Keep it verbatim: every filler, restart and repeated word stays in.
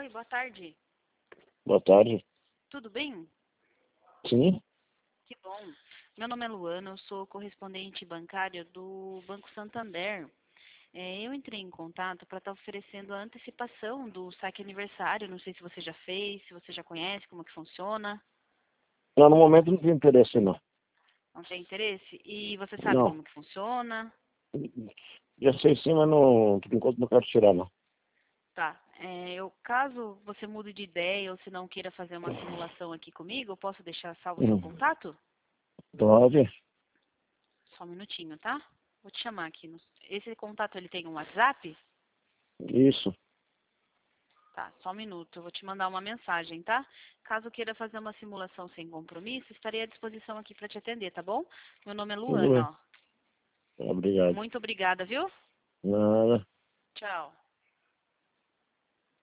boa tarde. Boa tarde. Tudo bem? Sim? Que bom. Meu nome é Luana, eu sou correspondente bancária do Banco Santander. É, eu entrei em contato para estar oferecendo a antecipação do saque aniversário. Não sei se você já fez, se você já conhece como que funciona. Não, no momento não tem interesse, não. Não tem interesse? E você sabe Não. como que funciona? Já sei sim, mas não, por enquanto não quero tirar, não. Tá. É, eu, caso você mude de ideia ou se não queira fazer uma simulação aqui comigo, eu posso deixar salvo o seu Hum. contato? Pode? Só um minutinho, tá? Vou te chamar aqui. No... Esse contato, ele tem um WhatsApp? Isso. Tá, só um minuto. Eu vou te mandar uma mensagem, tá? Caso queira fazer uma simulação sem compromisso, estarei à disposição aqui para te atender, tá bom? Meu nome é Tudo bem. Luana, ó. Obrigado. Muito obrigada, viu? Nada. Tchau.